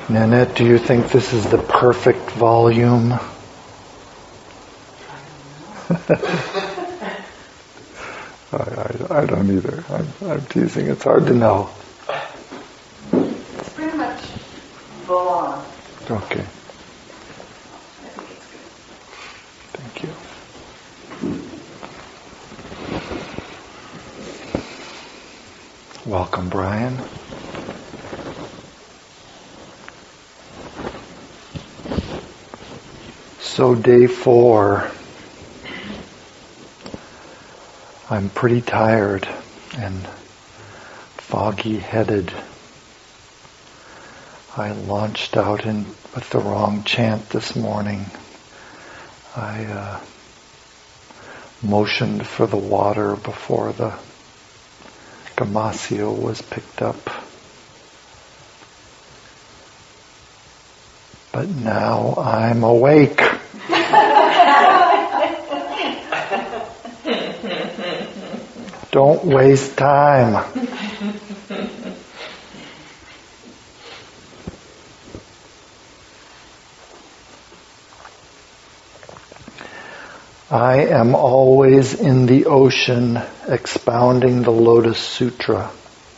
Nanette, do you think this is the perfect volume? I don't either. I'm teasing. It's hard to know. It's pretty much full on. Okay. I think it's good. Thank you. Welcome, Brian. So day 4, I'm pretty tired and foggy-headed. I launched out with the wrong chant this morning. I motioned for the water before the Gamasio was picked up. But now I'm awake. Don't waste time. I am always in the ocean expounding the Lotus Sutra.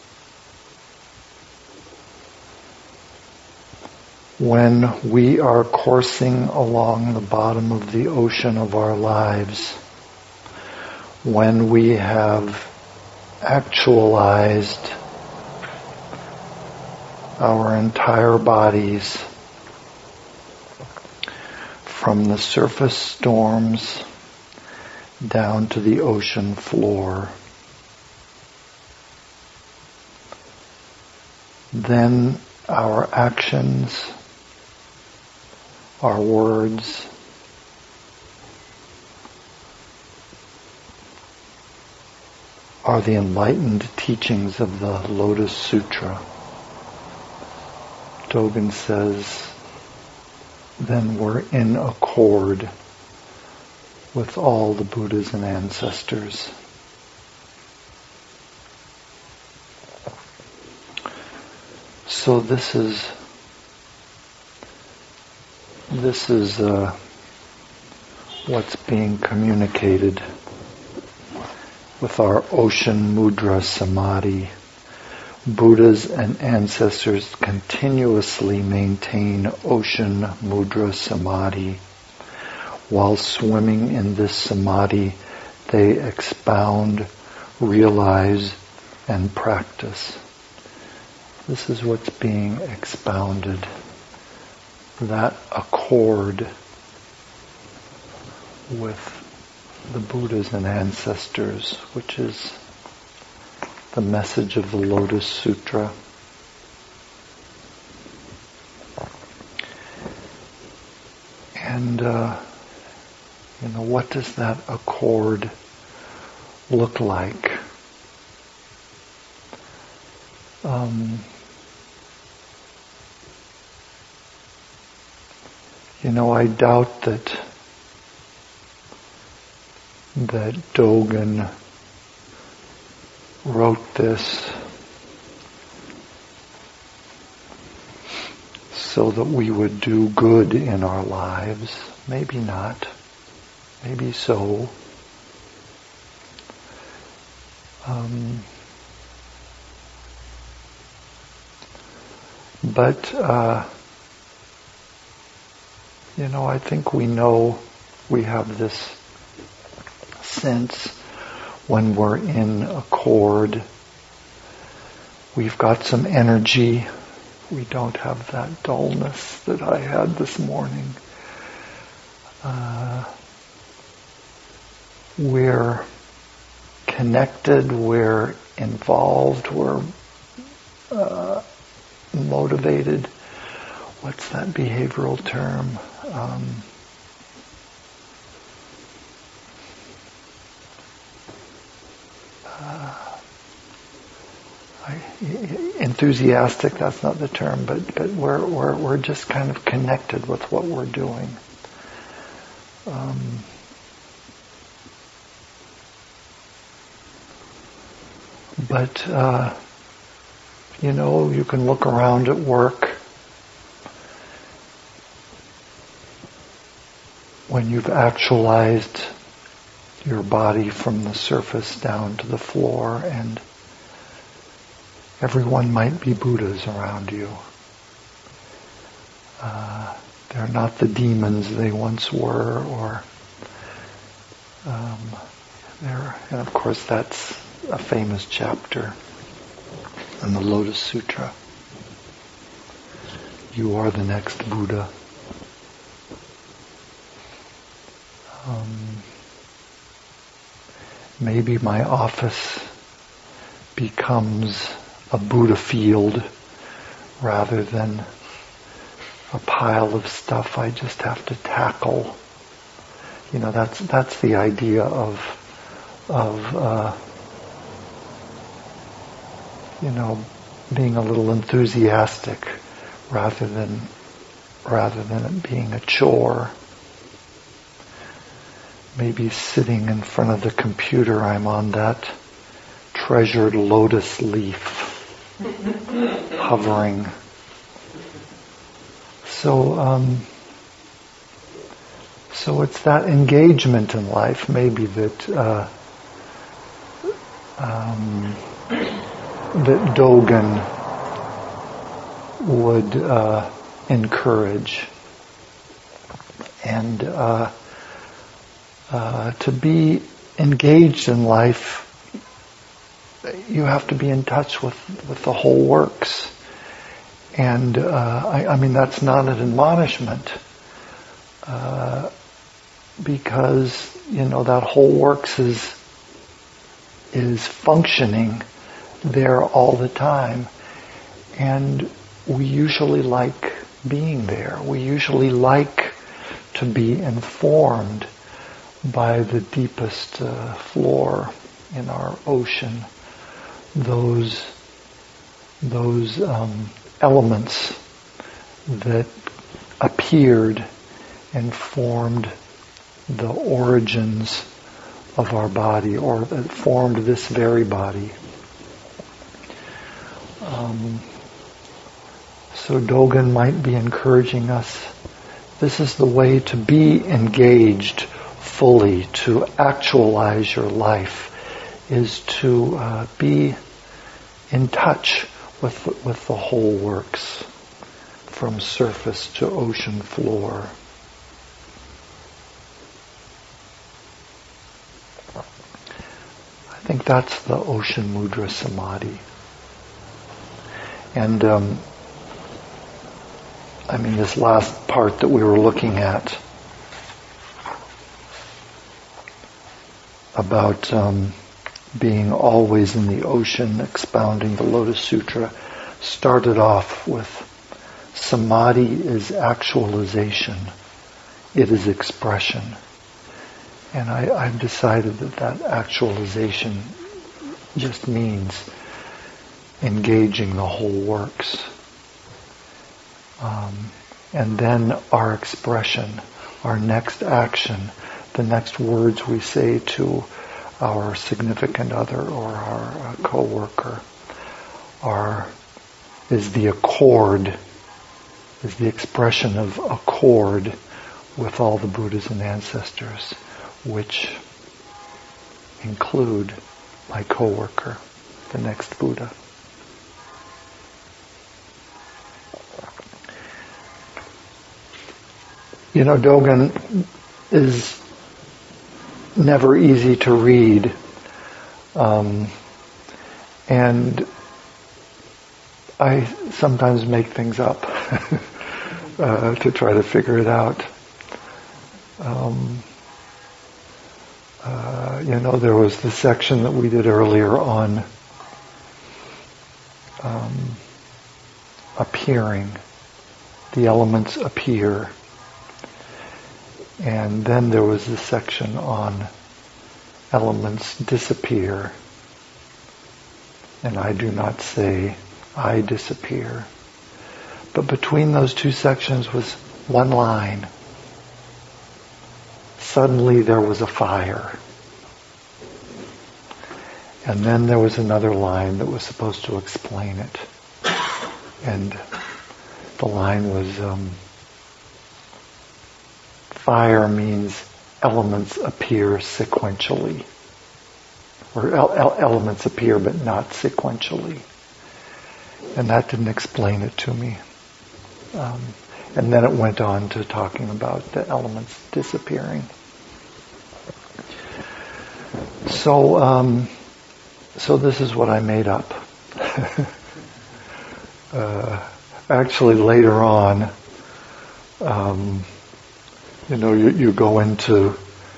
When we are coursing along the bottom of the ocean of our lives, when we have actualized our entire bodies from the surface storms down to the ocean floor, then our actions, our words, are the enlightened teachings of the Lotus Sutra. Dogen says, then we're in accord with all the Buddhas and ancestors. So this is what's being communicated with our ocean mudra samadhi. Buddhas and ancestors continuously maintain ocean mudra samadhi. While swimming in this samadhi, they expound, realize, and practice. This is what's being expounded. That accord with the Buddhas and ancestors, which is the message of the Lotus Sutra. And, what does that accord look like? I doubt that Dogen wrote this so that we would do good in our lives. Maybe not. Maybe so. But I think we know we have this sense when we're in accord. We've got some energy. We don't have that dullness that I had this morning. We're connected, we're involved, we're motivated. What's that behavioral term? Enthusiastic, that's not the term, but we're just kind of connected with what we're doing. But you can look around at work when you've actualized your body from the surface down to the floor, and everyone might be Buddhas around you. They're not the demons they once were, or and of course that's a famous chapter in the Lotus Sutra. You are the next Buddha. Maybe my office becomes a Buddha field rather than a pile of stuff I just have to tackle. That's the idea of being a little enthusiastic rather than it being a chore. Maybe sitting in front of the computer, I'm on that treasured lotus leaf, hovering. So it's that engagement in life, maybe that Dogen would encourage, and to be engaged in life, you have to be in touch with the whole works. And I mean, that's not an admonishment, because that whole works is functioning there all the time, and we usually like being there. We usually like to be informed by the deepest floor in our ocean. Those elements that appeared and formed the origins of our body, or that formed this very body. So Dogen might be encouraging us, this is the way to be engaged fully, to actualize your life, is to be in touch with the whole works, from surface to ocean floor. I think that's the Ocean Mudra Samadhi. And this last part that we were looking at about being always in the ocean, expounding the Lotus Sutra, started off with samadhi is actualization. It is expression. And I've decided that actualization just means engaging the whole works. And then our expression, our next action, the next words we say to our significant other or our co-worker is the accord, is the expression of accord with all the Buddhas and ancestors, which include my co-worker, the next Buddha. Dogen is never easy to read, and I sometimes make things up to try to figure it out. There was the section that we did earlier on appearing. The elements appear. And then there was the section on elements disappear. And I do not say I disappear. But between those two sections was one line. Suddenly there was a fire. And then there was another line that was supposed to explain it. And the line was fire means elements appear sequentially. Or elements appear but not sequentially. And that didn't explain it to me. And then it went on to talking about the elements disappearing. So this is what I made up. Actually, later on, you go into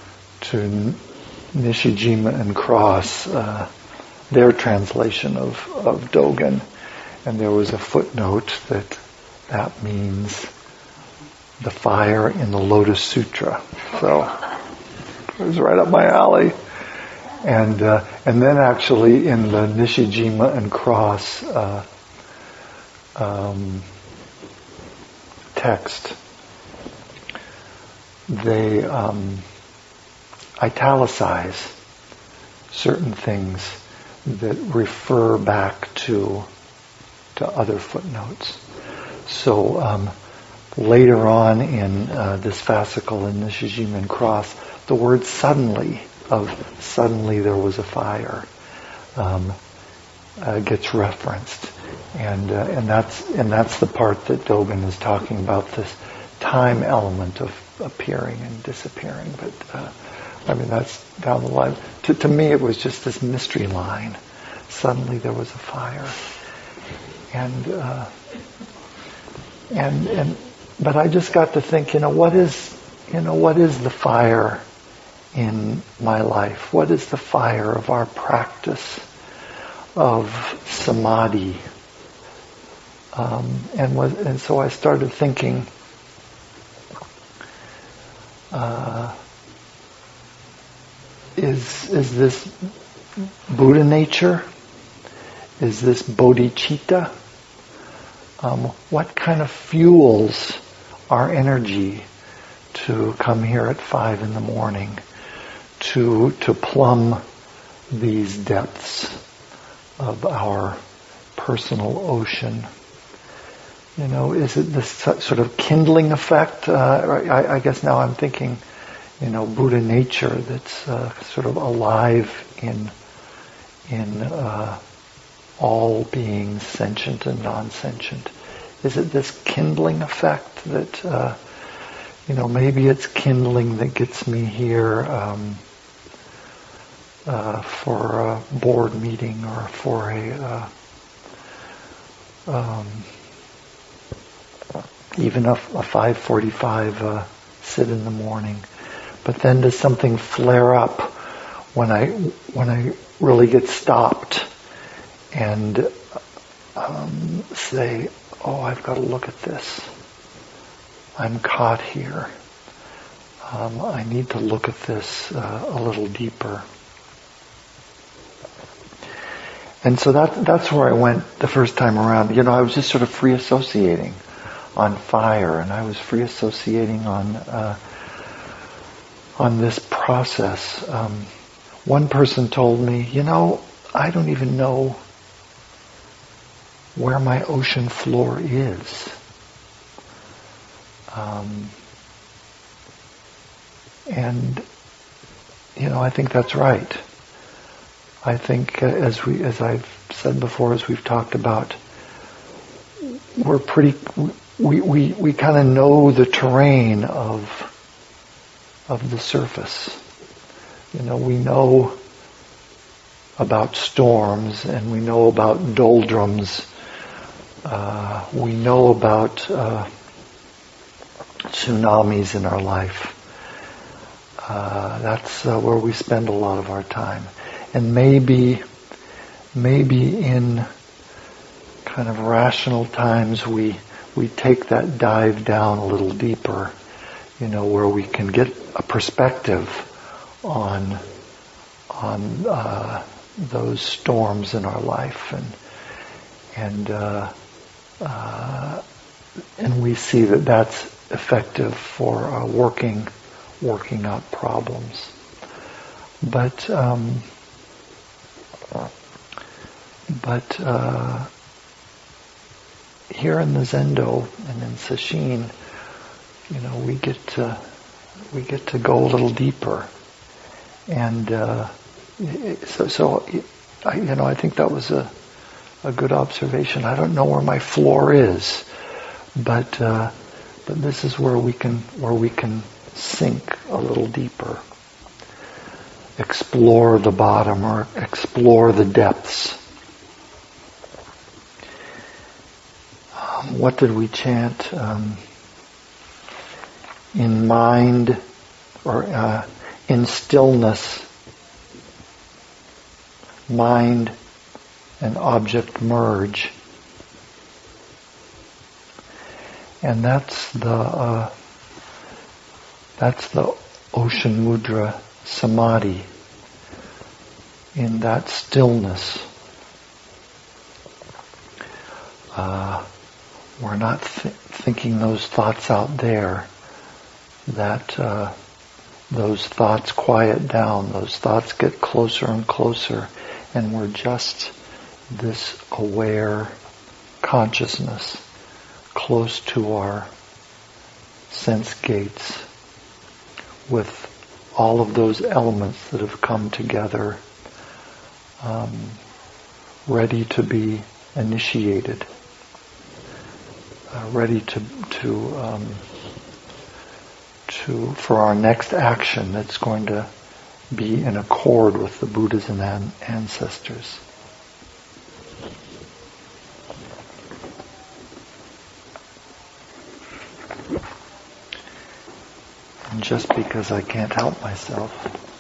Nishijima and Cross, their translation of Dogen, and there was a footnote that means the fire in the Lotus Sutra. So it was right up my alley. And then actually in the Nishijima and Cross text, they italicize certain things that refer back to other footnotes. So later on in this fascicle in Nishijima and Cross, the word suddenly there was a fire gets referenced, and that's the part that Dogen is talking about, this time element of appearing and disappearing. But that's down the line. To me, it was just this mystery line. Suddenly there was a fire, but I just got to think, what is the fire in my life? What is the fire of our practice of samadhi? And so I started thinking, is this Buddha nature? Is this bodhicitta? What kind of fuels our energy to come here at 5 a.m, to plumb these depths of our personal ocean? Is it this sort of kindling effect? I guess now I'm thinking, Buddha nature that's sort of alive in all beings, sentient and non-sentient. Is it this kindling effect that, maybe it's kindling that gets me here for a board meeting or for even a 5:45 sit in the morning. But then does something flare up when I really get stopped and say, oh, I've got to look at this. I'm caught here. I need to look at this a little deeper. And so that's where I went the first time around. I was just sort of free associating on fire, and I was free associating on this process. One person told me, I don't even know where my ocean floor is. And I think that's right. I think as I've said before, as we've talked about, we kind of know the terrain of the surface. We know about storms, and we know about doldrums. We know about tsunamis in our life. That's where we spend a lot of our time. And maybe in kind of rational times we take that dive down a little deeper, where we can get a perspective on those storms in our life, and we see that that's effective for working out problems. But here in the Zendo and in Sesshin, we get to we get to go a little deeper. And I think that was a good observation. I don't know where my floor is, but this is where we can sink a little deeper, explore the bottom or explore the depths. What did we chant? In mind or in stillness, mind and object merge. And that's the Ocean Mudra Samadhi. In that stillness, we're not thinking those thoughts out there. That those thoughts quiet down. Those thoughts get closer and closer, and we're just this aware consciousness close to our sense gates with all of those elements that have come together, ready to be initiated, ready to for our next action that's going to be in accord with the Buddhas and ancestors. And just because I can't help myself,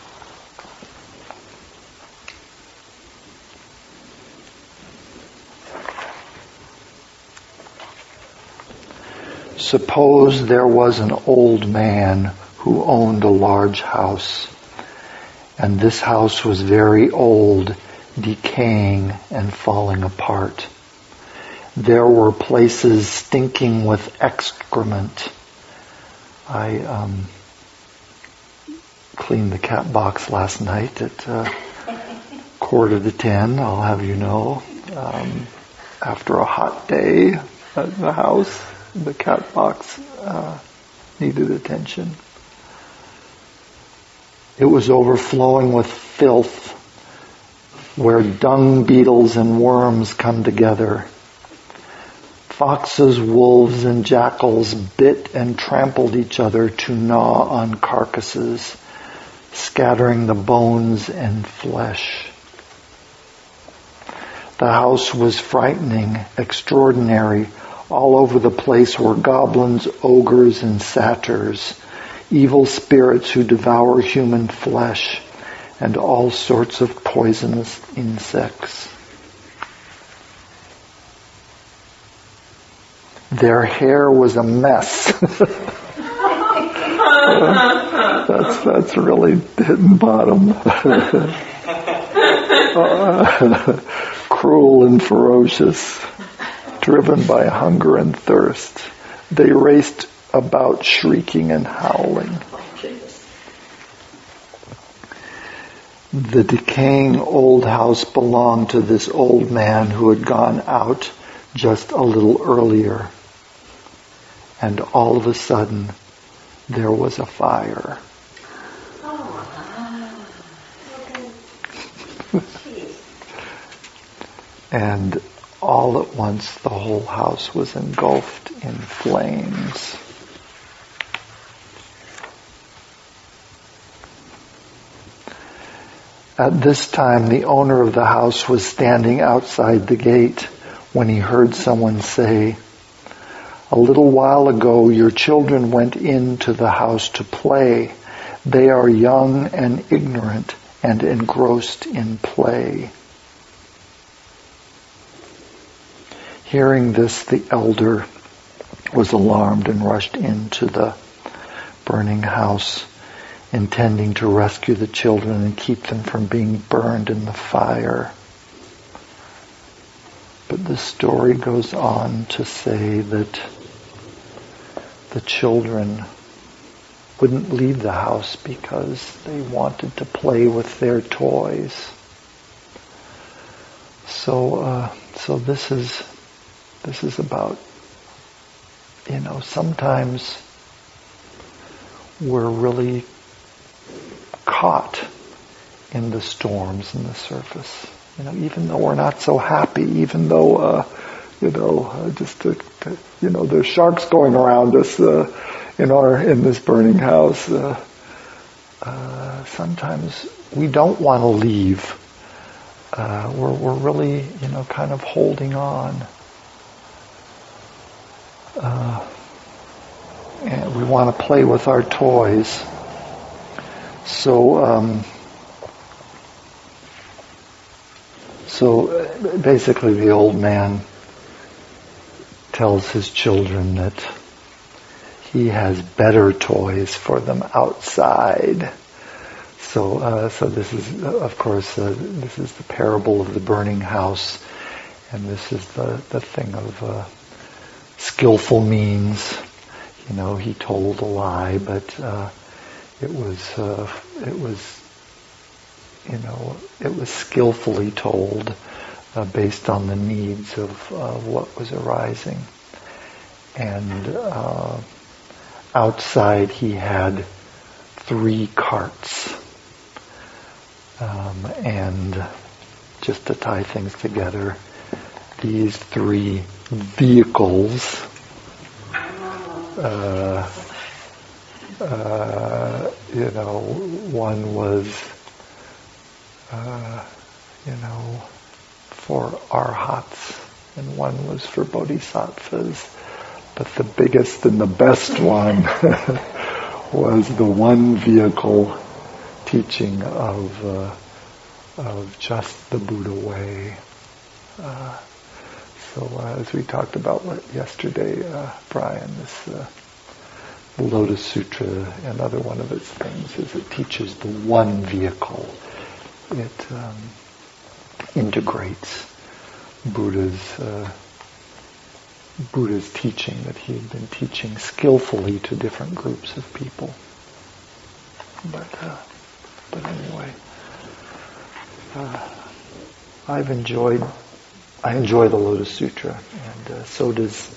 suppose there was an old man who owned a large house, and this house was very old, decaying and falling apart. There were places stinking with excrement. I cleaned the cat box last night at 9:45, I'll have you know. After a hot day at the house, the cat box needed attention. It was overflowing with filth, where dung beetles and worms come together. Foxes, wolves, and jackals bit and trampled each other to gnaw on carcasses, scattering the bones and flesh. The house was frightening, extraordinary. All over the place were goblins, ogres, and satyrs, evil spirits who devour human flesh, and all sorts of poisonous insects. Their hair was a mess. That's really hitting bottom. Cruel and ferocious, driven by hunger and thirst. They raced about shrieking and howling. The decaying old house belonged to this old man who had gone out just a little earlier. And all of a sudden, there was a fire. And all at once, the whole house was engulfed in flames. At this time, the owner of the house was standing outside the gate when he heard someone say, "A little while ago, your children went into the house to play. They are young and ignorant and engrossed in play." Hearing this, the elder was alarmed and rushed into the burning house, intending to rescue the children and keep them from being burned in the fire. But the story goes on to say that the children wouldn't leave the house because they wanted to play with their toys. So this is about, sometimes we're really caught in the storms in the surface. Even though we're not so happy, even though, there's sharks going around us in this burning house. Sometimes we don't want to leave. We're really, kind of holding on. And we want to play with our toys. So basically the old man tells his children that he has better toys for them outside. So this is, of course, this is the parable of the burning house, and this is the thing of skillful means. He told a lie, but it was skillfully told based on the needs of what was arising. And outside he had 3 carts. And just to tie things together, these 3 vehicles, one was, for arhats, and one was for bodhisattvas. But the biggest and the best one was the one vehicle teaching of just the Buddha way. As we talked about yesterday, Brian, this the Lotus Sutra, another one of its things is it teaches the one vehicle. It integrates Buddha's teaching that he had been teaching skillfully to different groups of people. But anyway, I enjoy the Lotus Sutra, and so does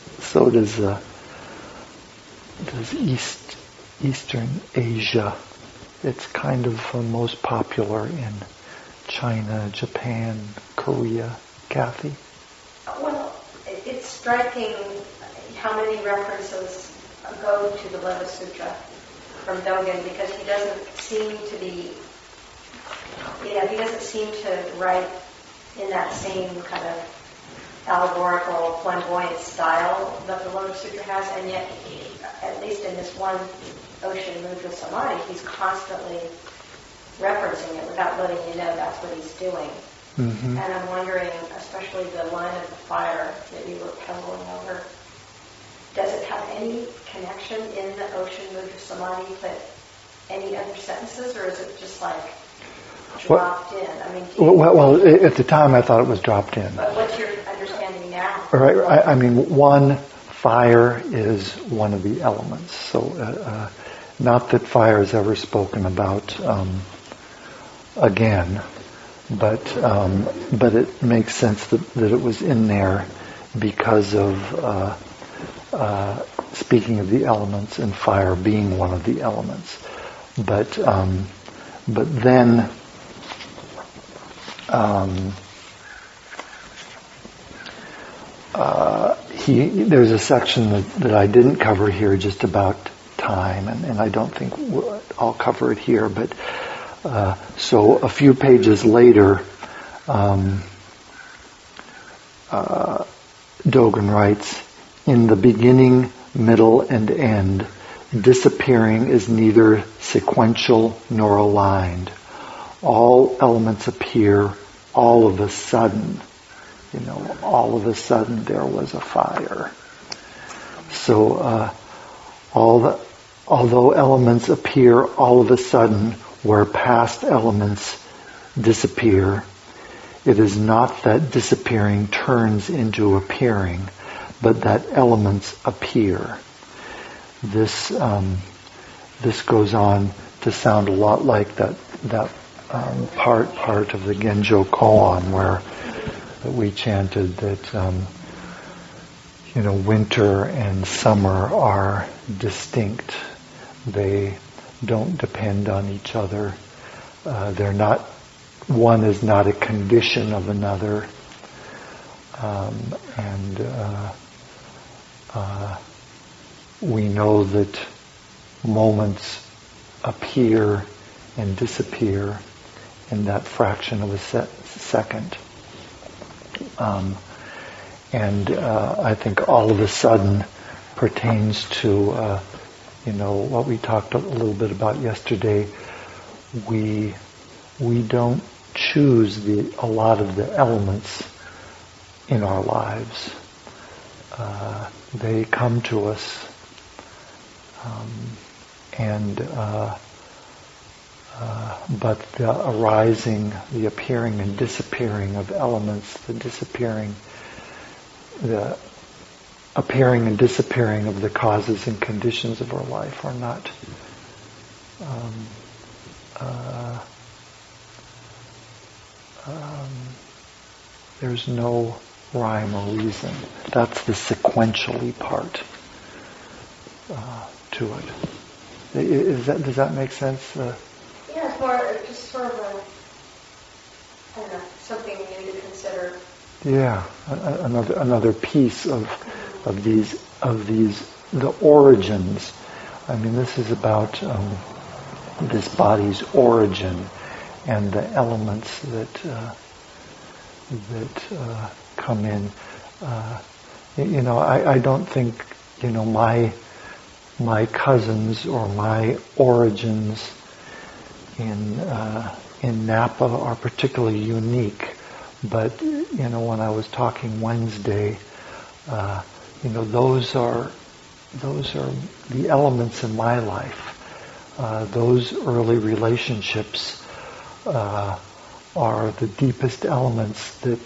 Eastern Asia. It's kind of most popular in China, Japan, Korea. Kathy? Well, it's striking how many references go to the Lotus Sutra from Dogen, because he doesn't seem to be, he doesn't seem to write in that same kind of allegorical, flamboyant style that the Lotus Sutra has, and yet, at least in this one Ocean Mudra Samadhi, he's constantly referencing it without letting you know that's what he's doing. Mm-hmm. And I'm wondering, especially the line of the fire that you were puzzling over, does it have any connection in the Ocean Mudra Samadhi to any other sentences, or is it just like dropped in? I mean, well, at the time I thought it was dropped in. But what's your understanding now? All right. I mean, one, fire is one of the elements. So, not that fire is ever spoken about again, but it makes sense that it was in there because of speaking of the elements and fire being one of the elements. But then there's a section that I didn't cover here just about time, and I don't think I'll cover it here, but so a few pages later, Dogen writes, "In the beginning, middle, and end, disappearing is neither sequential nor aligned. All elements appear all of a sudden." All of a sudden there was a fire. So, although elements appear all of a sudden where past elements disappear, it is not that disappearing turns into appearing, but that elements appear. This goes on to sound a lot like that part of the Genjo Koan where we chanted that winter and summer are distinct. They don't depend on each other. They're not. One is not a condition of another, and we know that moments appear and disappear in that fraction of a second. And I think all of a sudden pertains to, what we talked a little bit about yesterday. We don't choose a lot of the elements in our lives. They come to us, but the arising, the appearing and disappearing of elements, the appearing and disappearing of the causes and conditions of our life are not there's no rhyme or reason. That's the sequentially part to it. Does that make sense? Yeah, it's more just sort of something new to consider. Yeah, another piece of these the origins. I mean, this is about this body's origin and the elements that come in. I don't think my cousins or my origins in Napa are particularly unique. But when I was talking Wednesday, those are the elements in my life. Those early relationships are the deepest elements that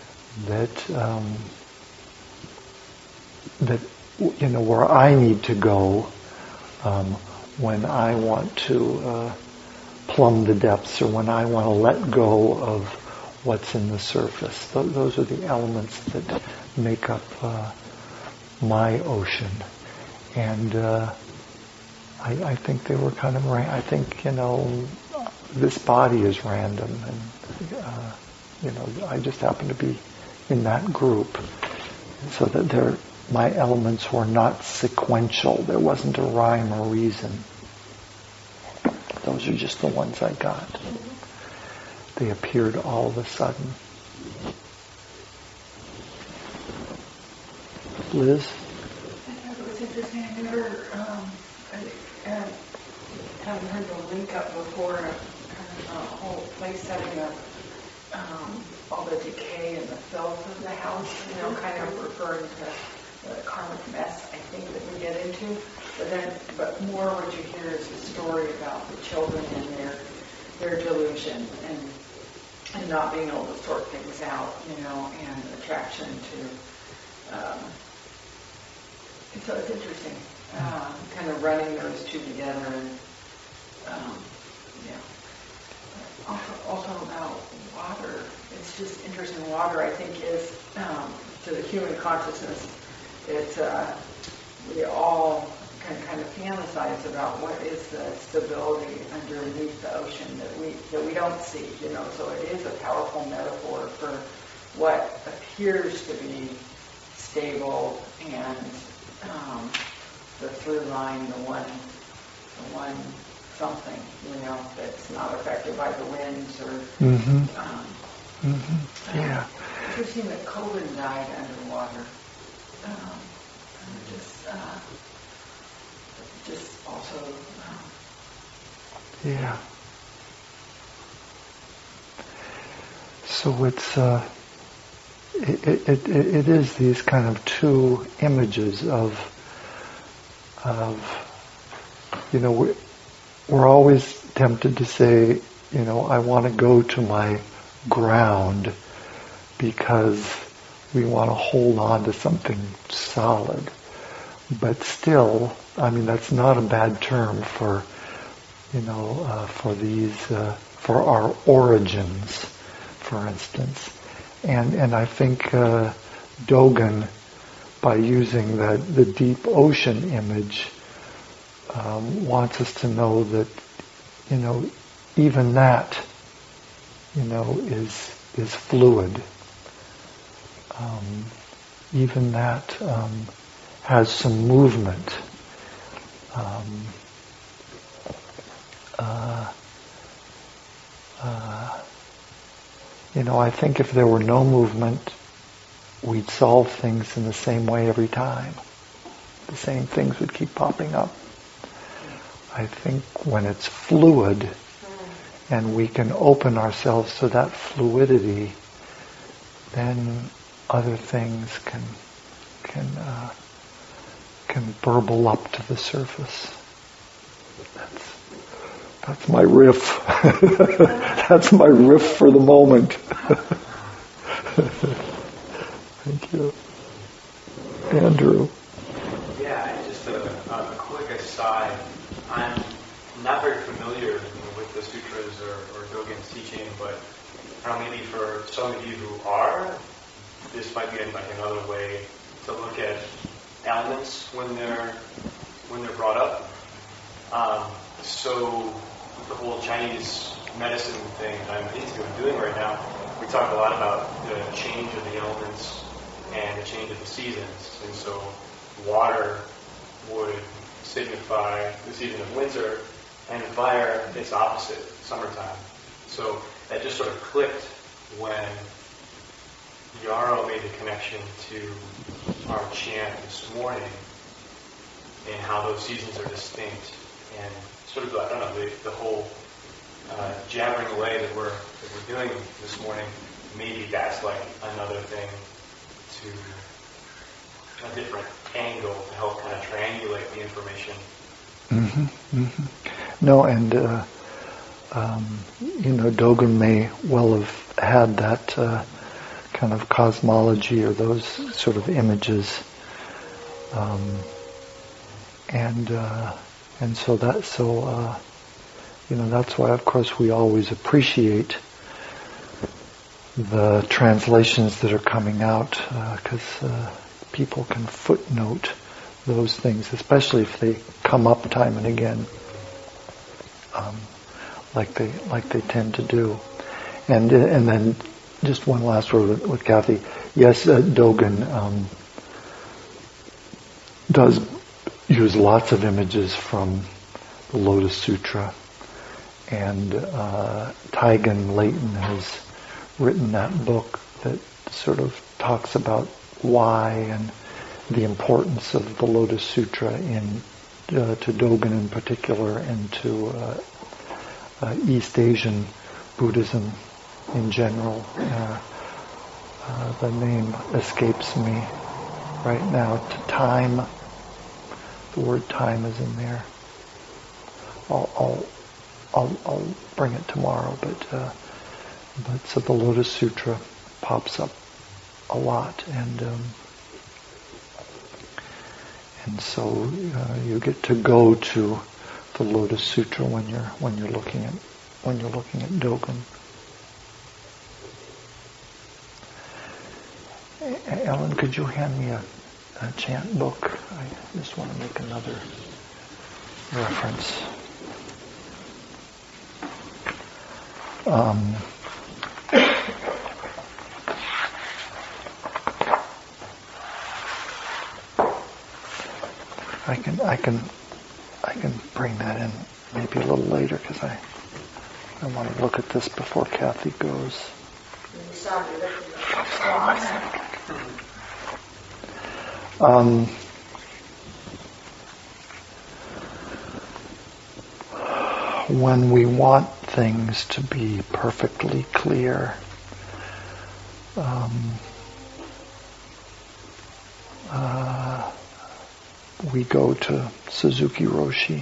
where I need to go when I want to plumb the depths, or when I want to let go of what's in the surface. Those are the elements that make up my ocean. And I think they were kind of I think, this body is random, and I just happen to be in that group. So that my elements were not sequential. There wasn't a rhyme or reason. Those are just the ones I got. They appeared all of a sudden. Liz? It was interesting. I never haven't heard the link up before. Kind of the whole place setting up all the decay and the filth of the house. Kind of referring to the karmic mess, I think, that we get into. But more what you hear is the story about the children and their delusion and not being able to sort things out, and attraction to. So it's interesting, kind of running those two together, and also about water. It's just interesting. Water, I think, is to the human consciousness. It's we all can kind of fantasize about what is the stability underneath the ocean that we don't see. So it is a powerful metaphor for what appears to be stable and the through line, the one something, that's not affected by the winds or. Yeah. Interesting that Coben died underwater. Just also. Yeah. So it's it is these kind of two images of we're always tempted to say, I want to go to my ground because we want to hold on to something solid. But still, that's not a bad term for for our origins, for instance. And I think Dogen, by using the deep ocean image, wants us to know that, even that, is fluid. Even that has some movement. I think if there were no movement, we'd solve things in the same way every time. The same things would keep popping up. I think when it's fluid and we can open ourselves to that fluidity, then other things can burble up to the surface. That's my riff. That's my riff for the moment. Thank you. Andrew. Yeah, just a quick aside. I'm not very familiar with the sutras or Dogen's teaching, but maybe for some of you who are, this might be like another way to look at elements when they're brought up. So the whole Chinese medicine thing I'm into and doing right now, we talk a lot about the change of the elements and the change of the seasons. And so water would signify the season of winter, and fire, its opposite, summertime. So that just sort of clicked when Yarrow made the connection to our chant this morning and how those seasons are distinct. And sort of, the whole jabbering away that we're doing this morning, maybe that's like another thing to a different angle to help kind of triangulate the information. Mm-hmm, mm-hmm. No, and Dogen may well have had that kind of cosmology or those sort of images, and so that's why, of course, we always appreciate the translations that are coming out, because people can footnote those things, especially if they come up time and again, like they tend to do. And then just one last word with Kathy. Yes, Dogen does use lots of images from the Lotus Sutra, and Taigen Leighton has written that book that sort of talks about why and the importance of the Lotus Sutra to Dogen in particular, and to East Asian Buddhism in general. The name escapes me right now. Time. The word time is in there. I'll bring it tomorrow. But so the Lotus Sutra pops up a lot, and so you get to go to the Lotus Sutra when you're looking at Dogen. Ellen, could you hand me a chant book? I just want to make another reference. I can bring that in maybe a little later, because I want to look at this before Kathy goes. When we want things to be perfectly clear, we go to Suzuki Roshi.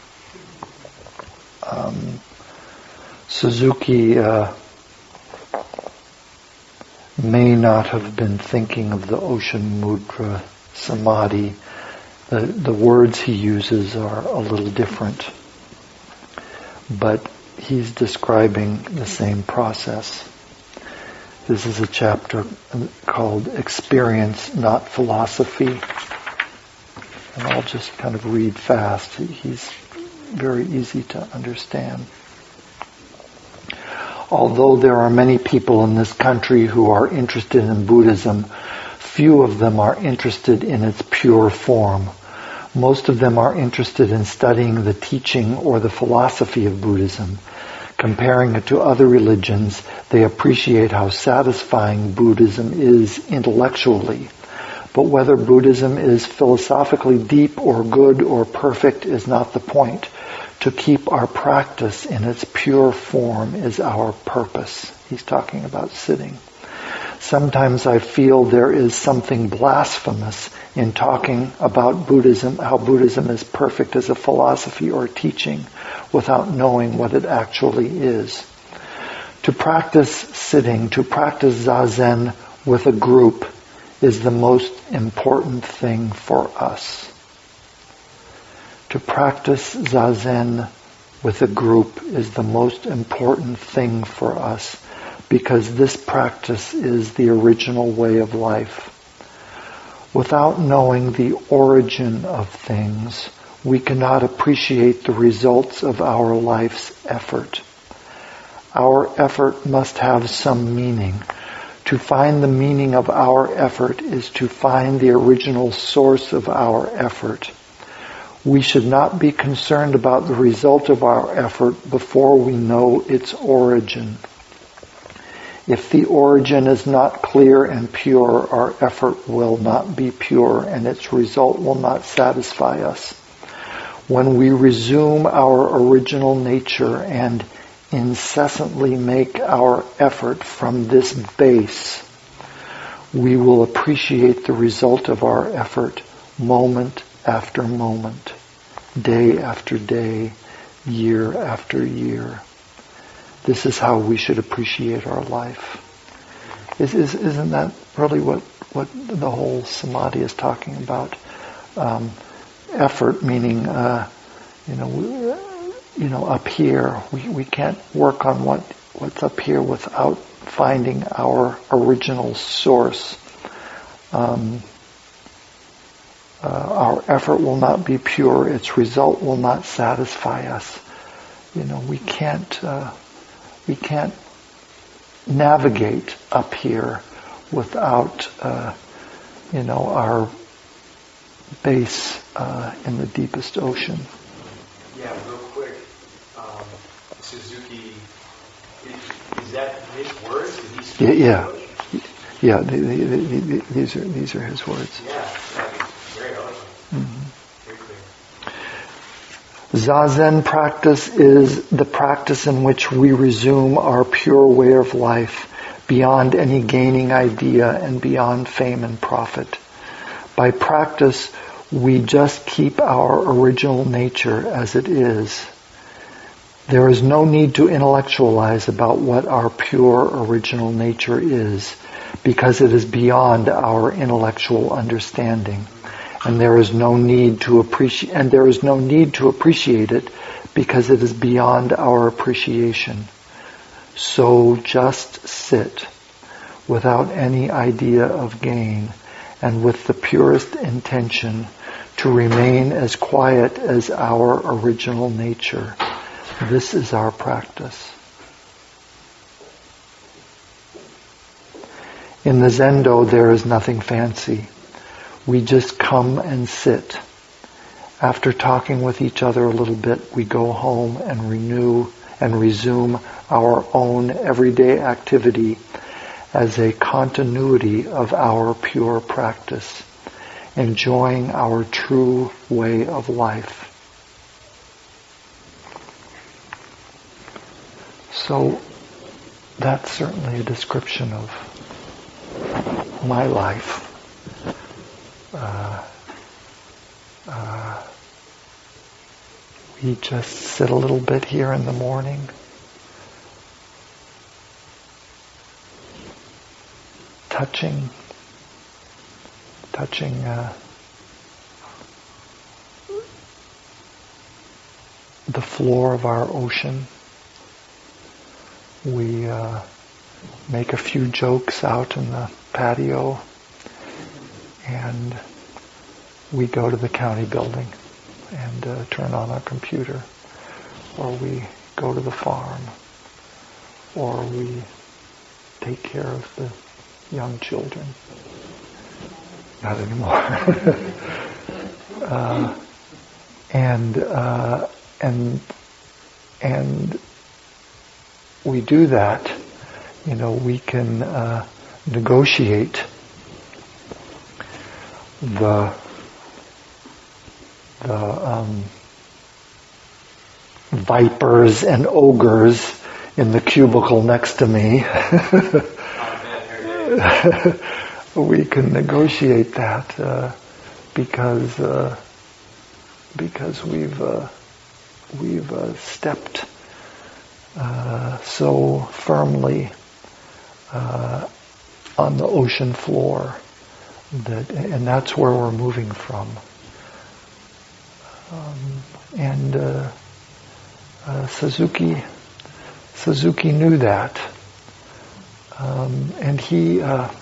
Suzuki may not have been thinking of the Ocean Mudra Samadhi. The words he uses are a little different, but he's describing the same process. This is a chapter called Experience, Not Philosophy. And I'll just kind of read fast. He's very easy to understand. Although there are many people in this country who are interested in Buddhism, few of them are interested in its pure form. Most of them are interested in studying the teaching or the philosophy of Buddhism. Comparing it to other religions, they appreciate how satisfying Buddhism is intellectually. But whether Buddhism is philosophically deep or good or perfect is not the point. To keep our practice in its pure form is our purpose. He's talking about sitting. Sometimes I feel there is something blasphemous in talking about Buddhism, how Buddhism is perfect as a philosophy or teaching, without knowing what it actually is. To practice sitting, to practice Zazen with a group is the most important thing for us. To practice Zazen with a group is the most important thing for us because this practice is the original way of life. Without knowing the origin of things, we cannot appreciate the results of our life's effort. Our effort must have some meaning. To find the meaning of our effort is to find the original source of our effort. We should not be concerned about the result of our effort before we know its origin. If the origin is not clear and pure, our effort will not be pure and its result will not satisfy us. When we resume our original nature and incessantly make our effort from this base, we will appreciate the result of our effort moment after moment, day after day, year after year. This is how we should appreciate our life. Isn't that really what the whole samadhi is talking about? Effort, meaning, up here. We can't work on what's up here without finding our original source. Our effort will not be pure. Its result will not satisfy us. We can't navigate up here without, our base in the deepest ocean. Yeah, real quick. Suzuki, is that his words? Did he speak English? Yeah. These are his words. Yeah, very eloquent. Mm-hmm. Very clear. Zazen practice is the practice in which we resume our pure way of life, beyond any gaining idea and beyond fame and profit. By practice, we just keep our original nature as it is. There is no need to intellectualize about what our pure original nature is, because it is beyond our intellectual understanding. And there is no need to appreciate it because it is beyond our appreciation. So just sit without any idea of gain and with the purest intention to remain as quiet as our original nature. This is our practice. In the Zendo, there is nothing fancy. We just come and sit. After talking with each other a little bit, we go home and resume our own everyday activity as a continuity of our pure practice, enjoying our true way of life. So that's certainly a description of my life. We just sit a little bit here in the morning. Touching the floor of our ocean. We make a few jokes out in the patio and we go to the county building and turn on our computer, or we go to the farm, or we take care of the young children. Not anymore. And we do that. We can negotiate the vipers and ogres in the cubicle next to me. We can negotiate that because we've stepped so firmly on the ocean floor and that's where we're moving from. Suzuki knew that, and he,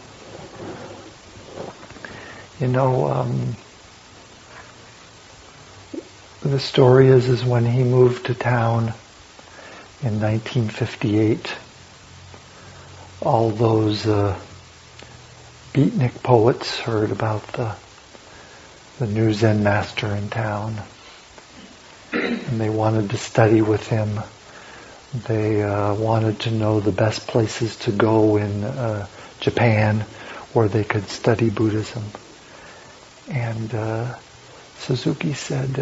the story is when he moved to town in 1958, all those beatnik poets heard about the new Zen master in town, and they wanted to study with him. They wanted to know the best places to go in Japan where they could study Buddhism. And Suzuki said,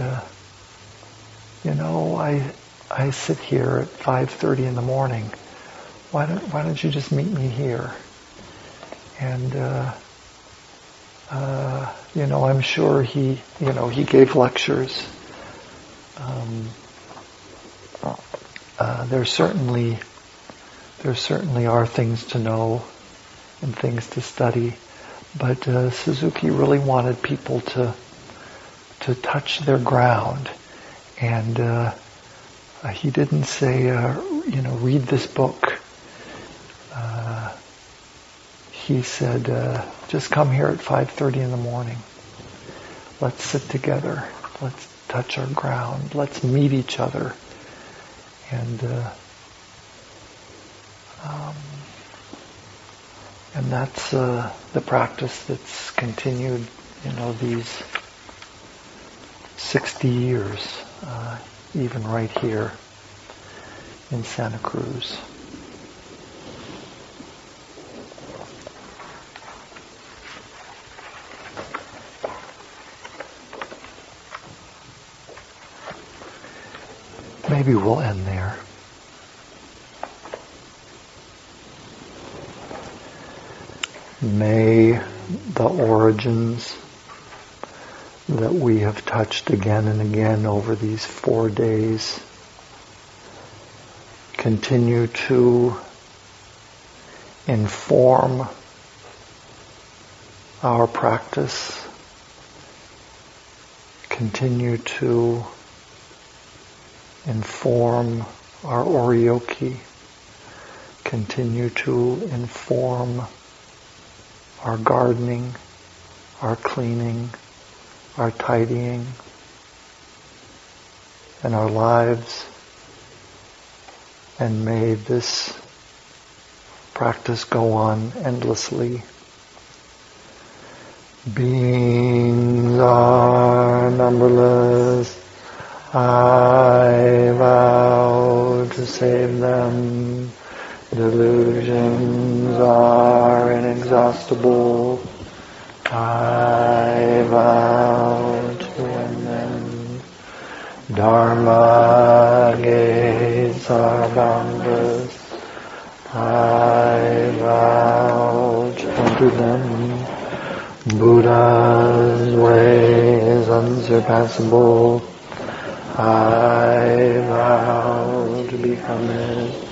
I sit here at 5:30 in the morning. Why don't you just meet me here? And I'm sure he gave lectures. There certainly are things to know and things to study, but Suzuki really wanted people to touch their ground, and he didn't say, read this book. He said, just come here at 5:30 in the morning. Let's sit together. Let's touch our ground. Let's meet each other. And that's the practice that's continued, these 60 years, even right here in Santa Cruz. Maybe we'll end there. May the origins that we have touched again and again over these 4 days continue to inform our practice, continue to inform our oryoki, continue to inform our gardening, our cleaning, our tidying, and our lives. And may this practice go on endlessly. Beings are numberless. I vow to save them. Delusions are inexhaustible. I vow to end them. Dharma gates are boundless. I vow to enter them. Buddha's way is unsurpassable. I vow to become it.